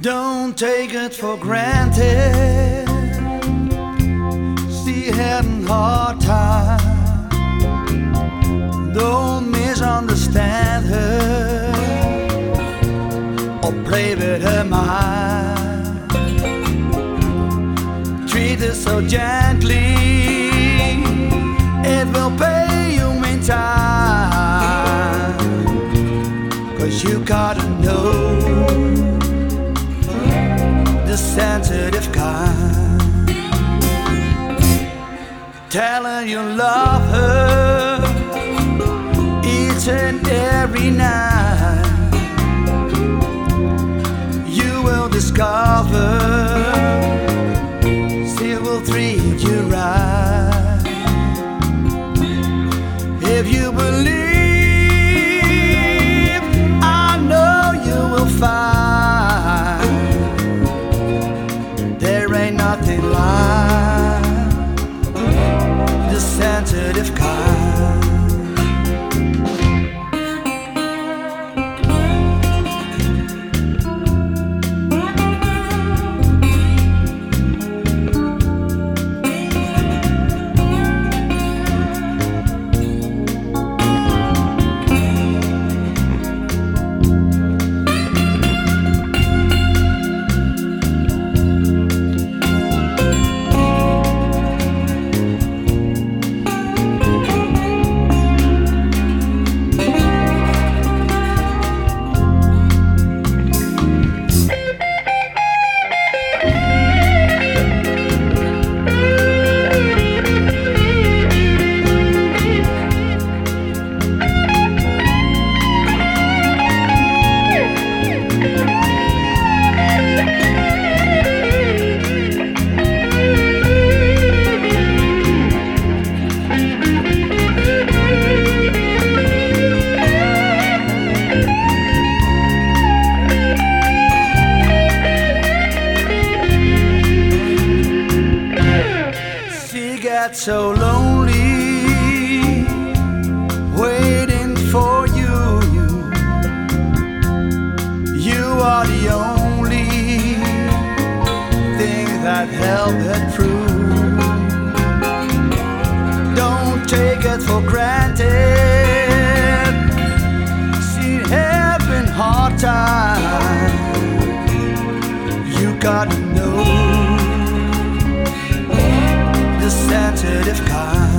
Don't take it for granted. She had a hard time. Don't misunderstand her or play with her mind. Treat her so gently, it will pay you in time. 'Cause you gotta know the sensitive kind. Tell her you love her each and every night. You will discover she will treat you right. If you believe, I know you will find there ain't nothing like the sensitive kind. So lonely, waiting for you. You are the only thing that helped her through. Don't take it for granted. She having hard time. You gotta know the sensitive kind.